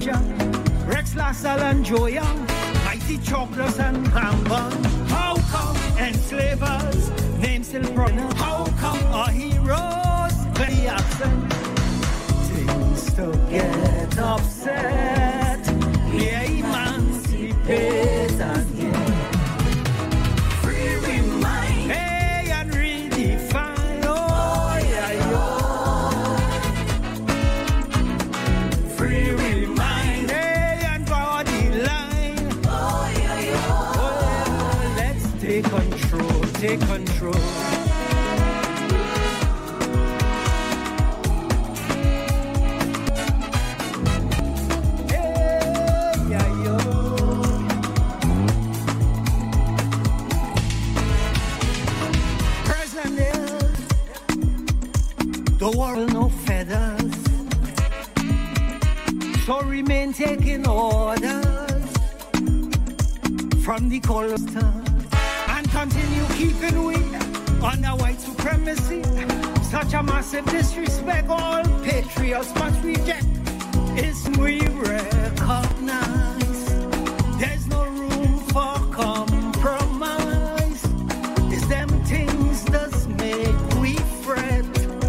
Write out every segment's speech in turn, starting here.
Rex LaSalle and Joe Young, mighty Chocolates and Cambon. How come enslavers, names still prominent? How come our heroes very absent? Things to get upset, yeah, emancipate again. Free we mind, hey, and redefine, oh, yeah, yo. Free we mind, hey, and draw the line, oh, yeah, yo. Oh, let's take control, take control. The world no feathers, so remain taking orders from the coaster and continue keeping we under white supremacy. Such a massive disrespect all patriots must reject. Is we recognize there's no room for compromise. It's them things that make we fret.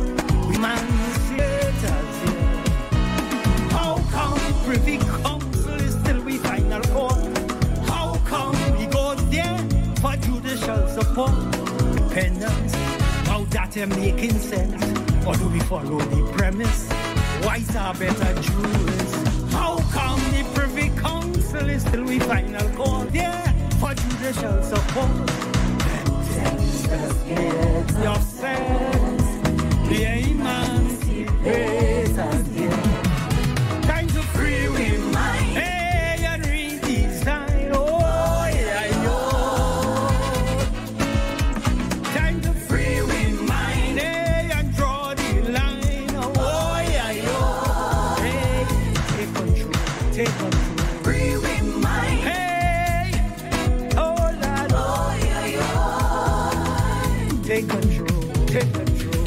How come Privy Council is still we final court? How come we go there for judicial support? Independence, now that they're making sense, or do we follow the premise? Whites are better Jews. How come the Privy Council is still we final court? Yeah, for judicial support. Then things just get your sense. Yeah, emancipate again. Time to free we mind, hey, and redesign, oh, yeah, yo. Time to free we mind, hey, and draw the line, oh, yeah, yo. Hey, take control, take control. Free we mind, hey, oh, lad, oh, yeah, yo. Take control, take control.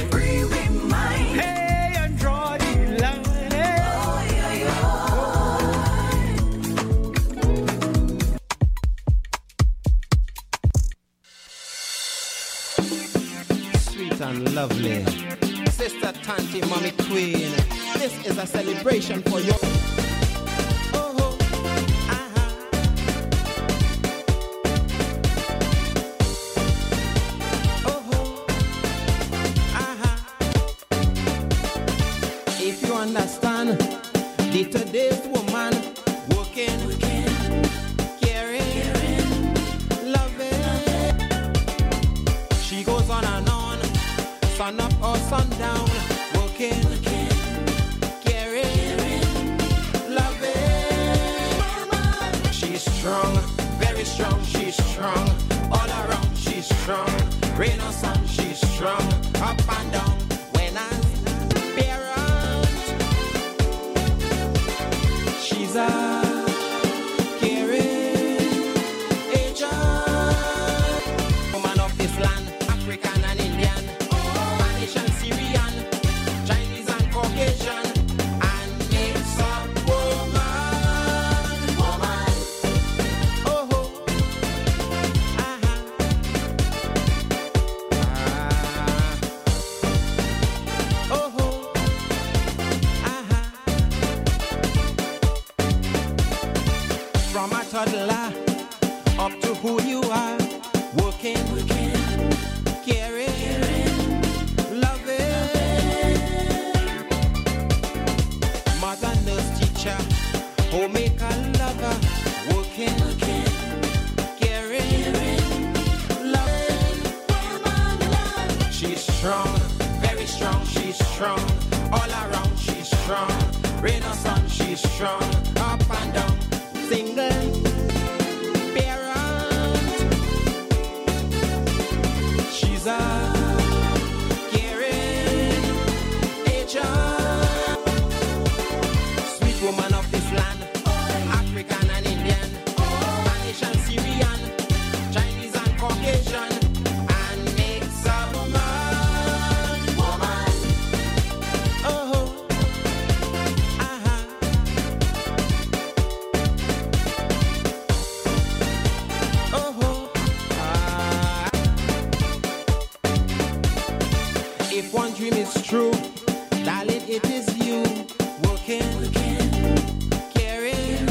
And lovely Sister Tanti, Mommy Queen, this is a celebration for you. Oh, if you understand the today's woman working, caring, loving, she goes on and on. Sun up or sundown, working, caring, loving. She's strong, very strong, she's strong. All around, she's strong. Rain or sun, she's strong. Up and down, when I'm parent. She's a caring agent. Woman of this land, African and Indian. Syrian, Chinese and Caucasian, and mix up woman. Oh, From a toddler up to who you are, working, caring, loving. Mother, nurse, teacher, homemaker, lover, working, caring, loving. She's strong, very strong, she's strong. All around, she's strong. Rain or sun, she's strong. Up and down, single, parent. She's a caring agent. Sweet woman of this land, African and Indian, Spanish and Syrian, Chinese and Caucasian, and mix up woman. Oh, is true. Darling, it is you working, caring.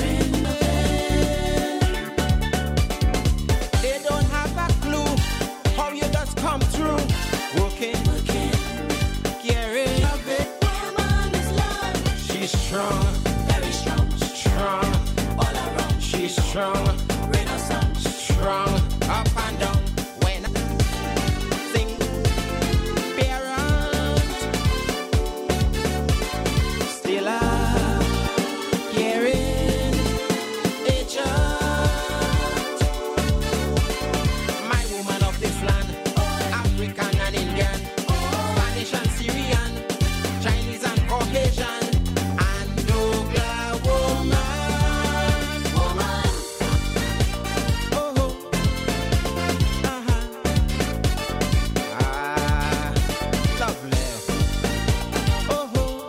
They don't have a clue how you just come through. Working, caring. Woman is love. She's strong, Very strong. strong. All around. She's strong, Rain or sun. strong. Up and down. When I sing, parent, still a caring agent. My woman of this land, African and Indian, Spanish and Syrian, Chinese and Caucasian, and Douglas woman. Woman. Oh, lovely. Oh,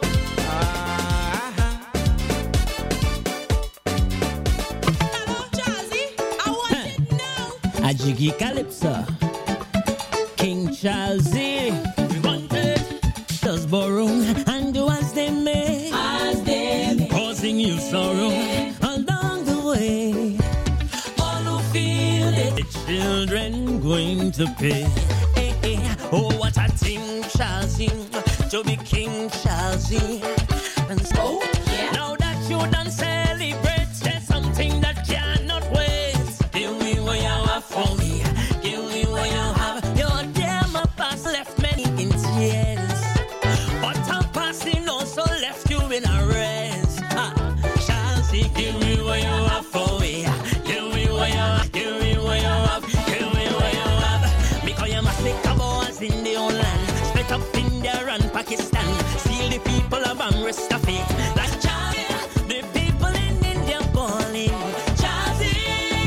Hello, Jazzy. I want it now. A jiggy calypso, King Charlesy, we wanted does borrow and do as they may, As they causing you sorrow along the way. All who feel it, the children going to pay. Hey, hey, oh, what a thing, Charlesy, to be King Charlesy. And so, yeah. now that you done celebrate, there's something that cannot wait. Give me what you have for me. Give me what you have. Your dear my past left many in tears, but her passing also left you in a rest. Chelsea, give me what you have for me. Give me what you have. Give me what you have. Give me what you have. Because you must make a boys in the old land, split up India and Pakistan, steal the people of Amrest of it. Like Charlie, the people in India balling. Charlie,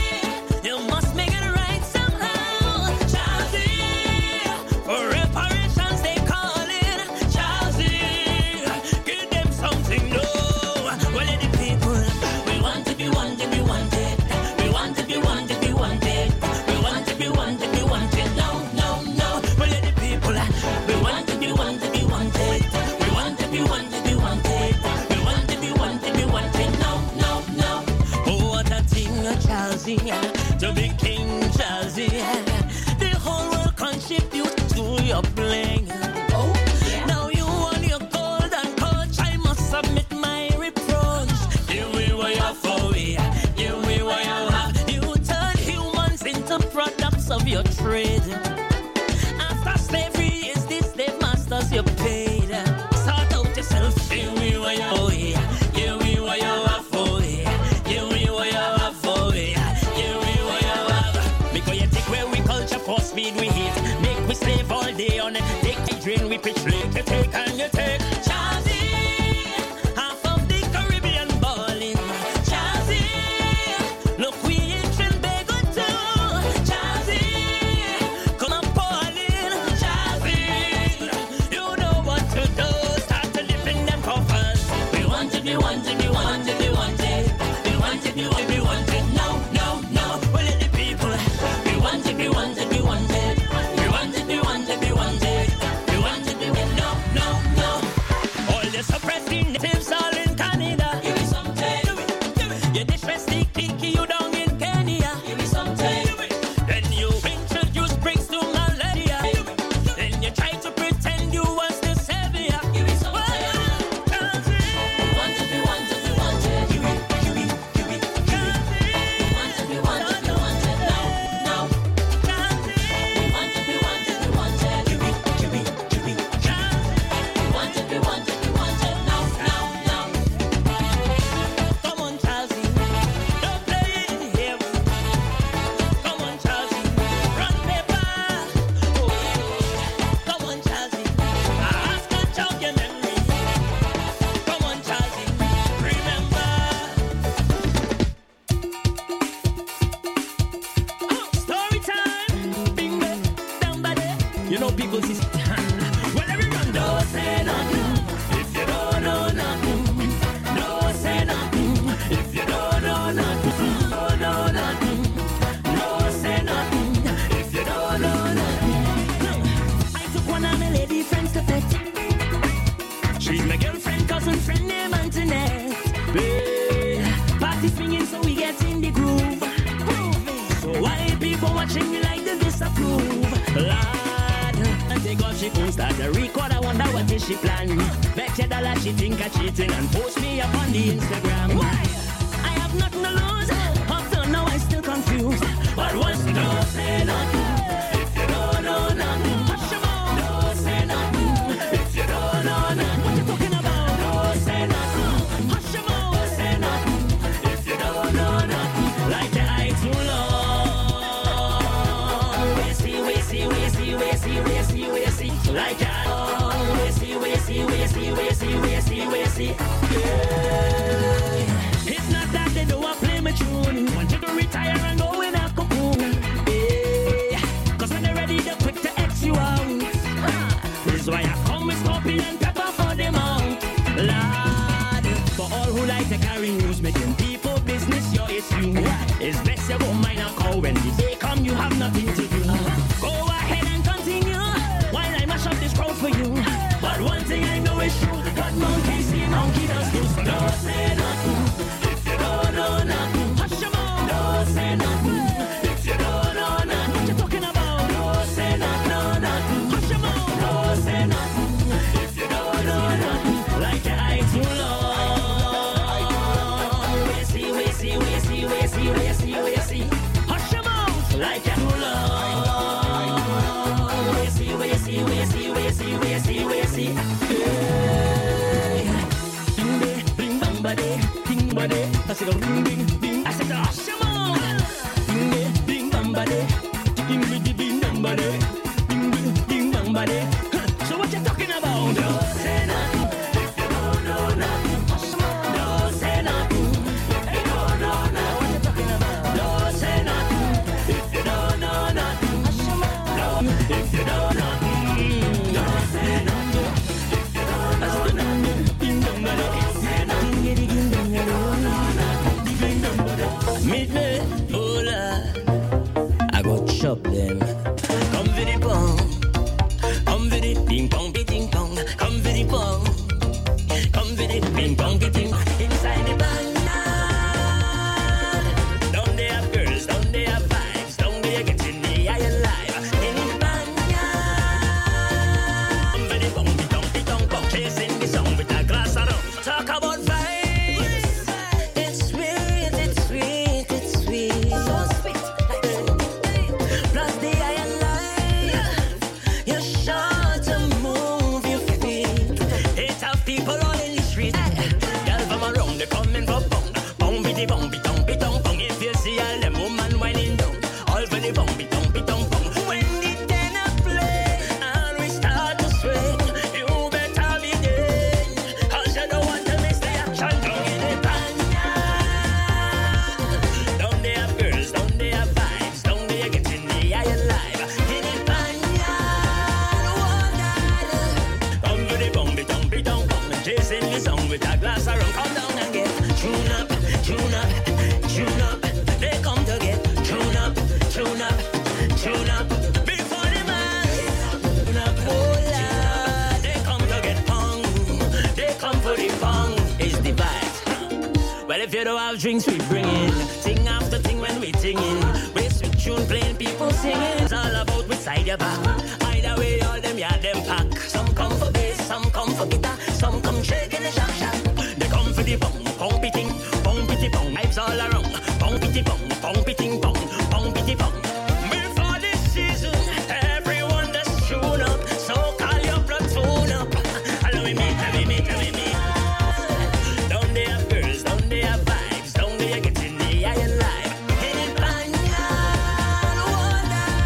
you must make it right somehow. Charlie, for reparations they calling. Charlie, give them something new. Well, the people, we want to be wanted, we wanted. We want to be wanted, we wanted. We want to be wanted, we wanted. No, no, no. Well, the people, we want to be wanted, we wanted. We want to be wanted, we wanted. We want to be wanted, we wanted. No, no, no. Oh, what a thing, Charlesy, to be King Charlesy. The whole world contribute to your bling. Oh, yeah. Now you want your golden coach, I must submit my reproach. Give me what you have for me. Give me what you have. You turn humans into products of your trade. After slavery is the slave masters you paid. Sort out yourself. Give me what you have. Give me what you have for me. Give me what you have for me. Give me what you have. Because you take where we culture for speed we hit. Make we slave all day on it. Take the drain we pitch late. You take and you take. Charlie, half of the Caribbean balling. Charlie, look we in Trinbago too. Charlie, come on balling. Charlie, you know what to do. Start to dip in them coffers. We want to be wanted, we wanted, we wanted. We wanted, we wanted, we wanted. No, no, no. Well, let the people. We wanted, we wanted, we wanted. We wanted, we wanted, we wanted. We wanted, we wanted. No, no, no. All the suppressed natives all in Canada. Give me something. You distress the kinky you down in Kenya. Give me something. Then you introduce bricks to malaria. Then you try to pretend you was the savior. Give me something. Well, We want to be wanted, we She's my girlfriend, cousin, friend named Antoinette. Party swinging so we get in the groove. So why people watching me like they disapprove? Lord, and take off she phone, start to record. I wonder what is she plan. Bet your dollar she think I cheating and post me up on the Instagram. Why? I have nothing to lose. Up till now I still confused. But once you don't say nothing, if you don't know nothing, hush your mouth. Don't say nothing, if you don't know nothing. What you talking about? Don't say nothing, hush your mouth. Don't say nothing, if you don't know nothing. Like your eye too long. We see. Like your eye. We see. Yeah. It's not that they don't want to play my tune. Want you to retire and go in a cocoon. Yeah. Cause when they're ready, they're quick to X you out. This is why I come with scorpion and pepper for them out. Lord, for all who like to carry news, making people business your issue. It's best you won't mind a call when the day come, you have nothing to do. Go ahead and continue while I mash up this crowd for you. But one thing I know is true, that monkey see monkey does do. So don't say nothing if you don't know nothing. Hush your mouth. Don't say nothing if you don't know nothing. What you talking about? Don't say nothing. Hush your mouth. Don't say nothing if you don't know nothing. Like your eye too long. We see. Hush your mouth. Like your too long. We see. Bing bang body. I said bing. I said hush your mouth. Bing bang body. Bing bang body. Bing bang body. So what you talking about? Don't say nothing if you don't know nothing. Hush your mouth. Don't say nothing if you don't know nothing. What you talking about? Don't say nothing if you don't know nothing. Hush your mouth. If you don't know nothing. Don't say nothing if you don't know nothing. Bing bang body. Midnight, oh Lord, I go chop them. Come for the pong, come for the ping pong, beating pong. Come for the pong, come for the ping pong, beating. Inside the band, down they have girls, down they have vibes, down they getting the iron life. In the band, come for the pong, beating pong, chasing the song with a glass of rum. Talk about vibes. If you don't have drinks, we bring in thing after thing when we singing. We switch tune playing, people singing. It's all about which side your back. Either way, all them, yeah, them pack. Some come for bass, some come for guitar, some come shaking the shack shack. They come for the bong, pong pitting, vibes all around. Pong pitty pong, pitty pong. Before this season, everyone just tune up. So call your platoon up. Let me meet. Down they have girls, down they have vibes, down they get in the iron life. In Banyan,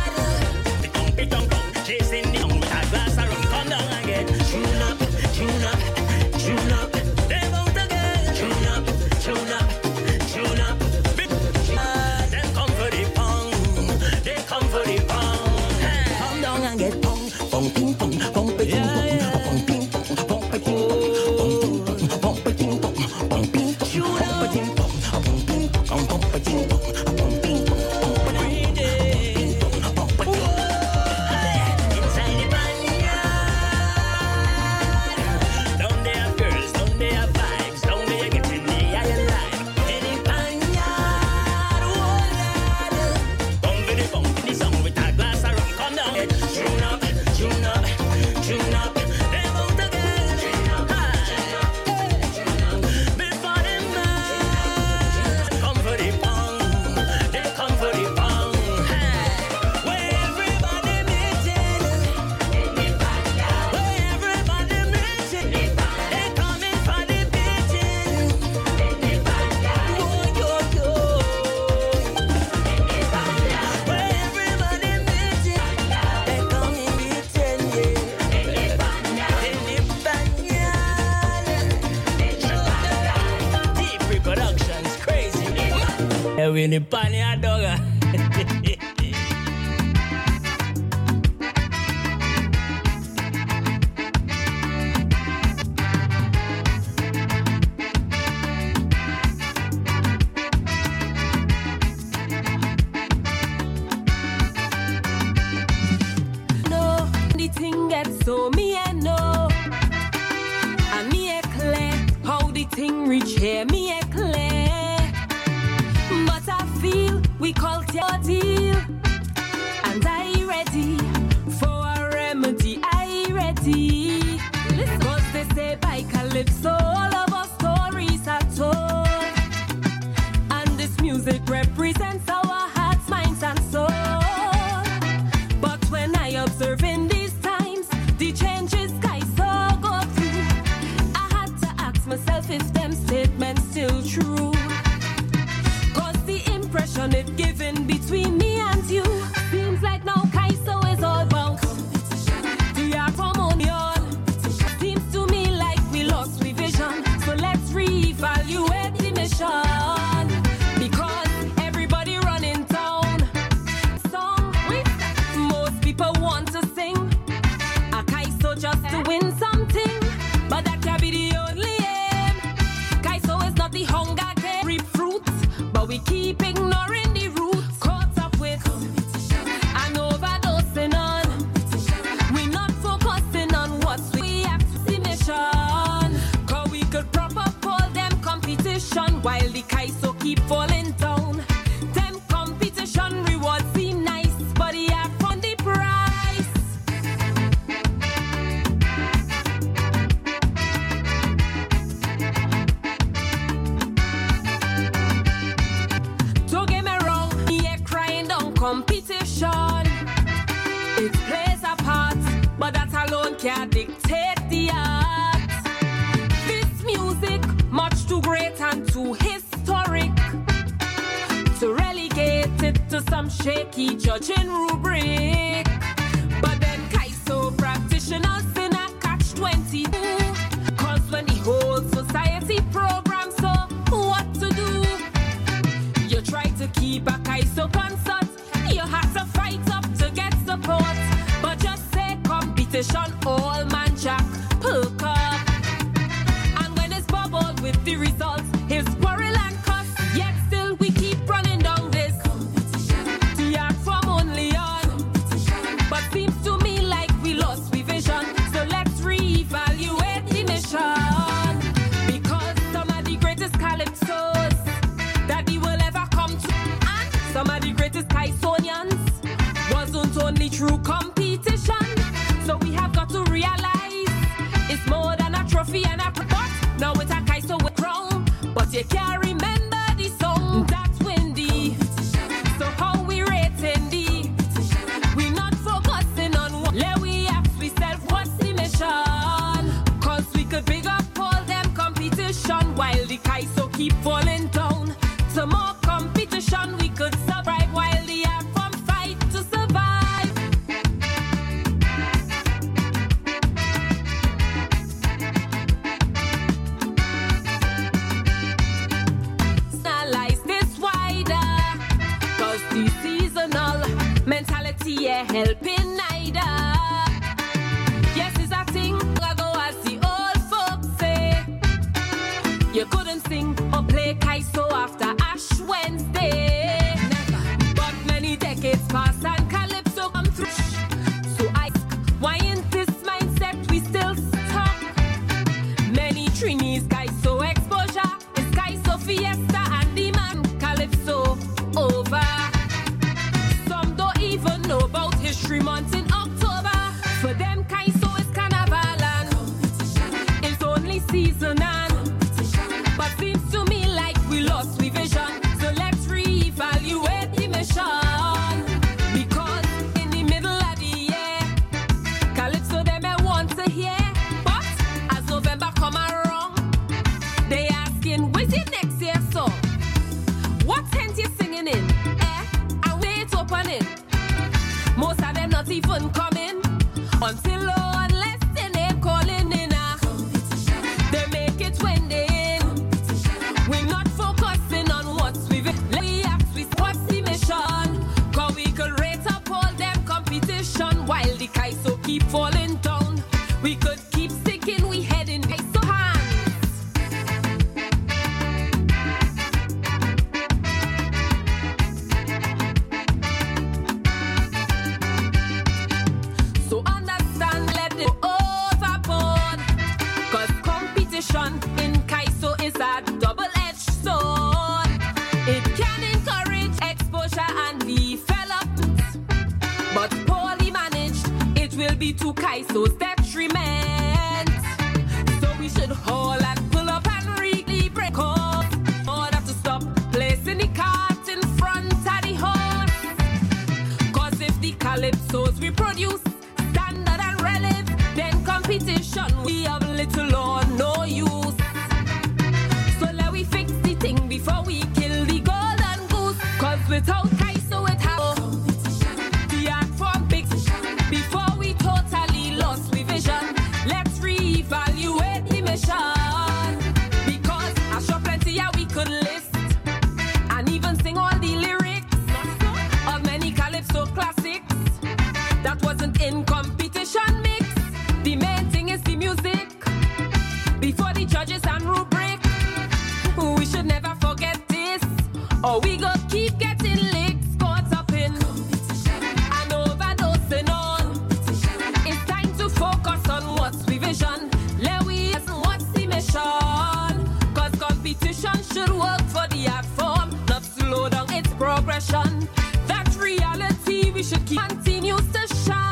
water. Pitong, chasing the with a glass of rum. Come down and get tune up. The Winnie Pani a dog. No, the thing gets so me and no. And me a clear how the thing reach here, me a clear. But I feel we call your deal. And I ready for a remedy, I ready. Cause they say by Calypso, all of our stories are told. And this music represents our hearts, minds and souls. But when I observe in these times, the changes guys so go through, I had to ask myself if them statements still true. Cause the impression it given between me and you seems like now Kaiso is all about the harmonion. Seems to me like we lost we vision. So let's reevaluate the mission. Because everybody running town. Song, most people want to sing a Kaiso just to win something. But that can be the only aim. Kaiso is not the hunger game. Reap fruit, but we keep ignoring the roots. Caught up with an overdosing on. We not focusing on what we have to see mission. Cause we could prop up all them competition while the Kaiso keep falling down. Them competition rewards seem nice, but he have on the price. Don't get me wrong, me a crying down competition. It plays a part, but that alone can't dictate the art. This music, much too great and too historic to relegate it to some shaky judging rubric. But then Kaiso practitioners in a catch-22. Cause when the whole society programs so what to do, you try to keep a Kaiso concert, you have to fight up to get support. But just say competition, all man jack, perk up. And when it's bubbled with the results, his quarrel and cuss, yet still we keep running down this. The art from only on. But seems to me like we lost we vision. So let's reevaluate the mission. Because some of the greatest calypsos that we will ever come to, and some of the greatest Kaisonians, wasn't only true competition. So we have got to realize it's more than a trophy and a pot. Now it's a Kaiso with crown, but you can't remember the song that's windy. So how we rating the? We not focusing on what. Let we ask ourselves what's the mission? Cause we could big up all them competition while the Kaiso keep falling down. To more competition we could survive while the art from fight to survive. Analyze this wider, cause the seasonal mentality yeah helping neither. Yes, it's a thing I go as the old folks say. You couldn't sing or play Kaiso after Ash Wednesday. Never. But many decades pass and Calypso come through. So I ask, why in this mindset we still stuck? Many Trinis Kaiso exposure is Kaiso fiesta and the man Calypso over. Some don't even know about History Month in October. For them Kaiso is carnival and it's only season and. But seems to me like we lost we vision. So let's reevaluate the mission. Because in the middle of the year, Calypso they may want to hear. But as November come around, they asking, where's your next year song? What tent you singing in? And where it's opening? Most of them not even coming until unless they name calling in. They make it when they in. We're not focusing on what's with it. We have is a double-edged sword. It can encourage exposure and development, but poorly managed, it will be to Kaiso's detriment. So we should haul and pull up and really break off in order to stop placing the cart in front of the horse. Cause if the calypsos we produce standard and relief, then competition we have little or no use. So let we fix the thing before we kill the golden goose. Cause without Kaiso it has the art form big. Before we totally lost we vision, let's reevaluate the mission. Because I sure plenty yeah we could list and even sing all the lyrics of many calypso classics that wasn't in competition mix. The main thing is the music before the judges and rubric. We should never forget this, or we go keep getting licks caught up in and overdosing on. It's time to focus on what's we vision. Let we ask what's the mission. Cause competition should work for the art form, not slow down its progression. That reality we should keep continues to shine.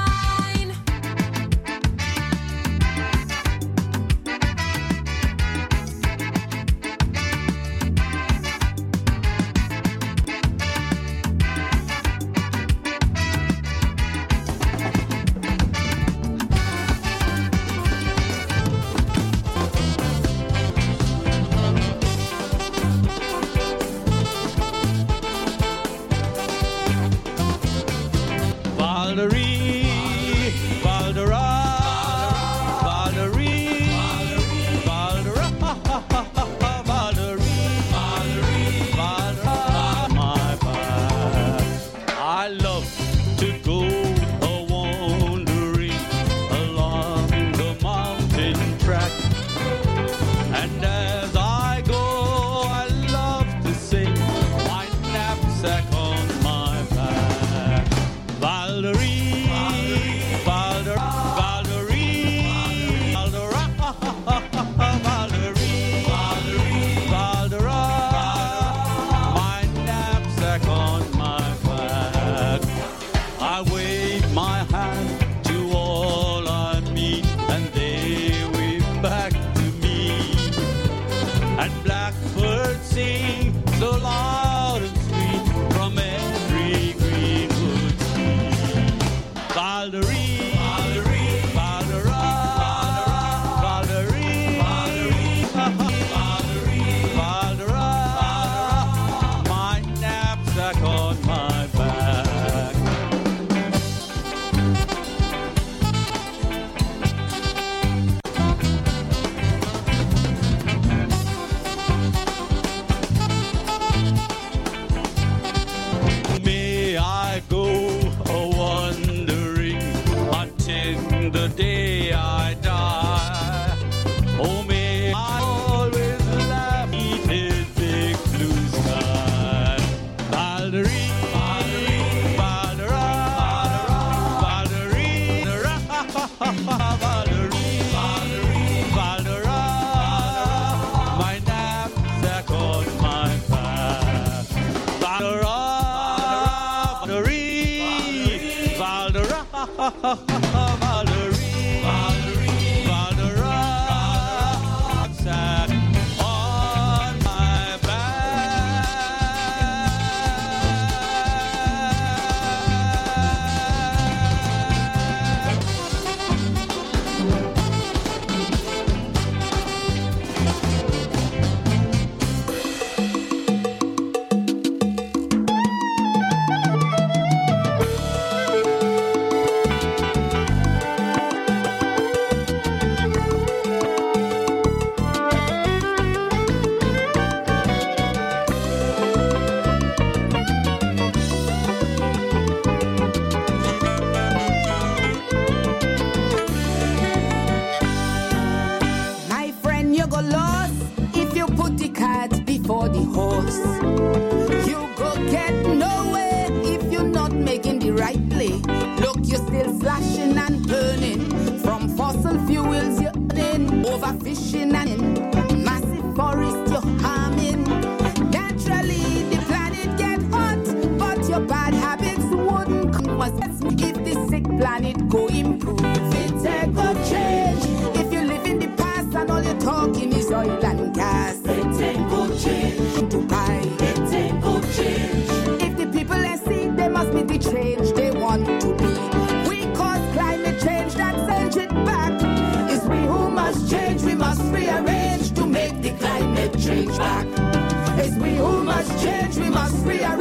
For the horse, you go get nowhere if you're not making the right play. Look, you're still slashing and burning from fossil fuels. You're in overfishing and in massive forest. You're you're harming. Naturally, the planet get hot, but your bad habits wouldn't come. If the sick planet go improve, it take a change. If you live in the past and all you're talking is oil and gas, it ain't good change. Dubai, it ain't good change. If the people they see, they must be the change they want to be. We cause climate change, that's sends it back. It's we who must change, we must rearrange to make the climate change back. It's we who must change, we must rearrange.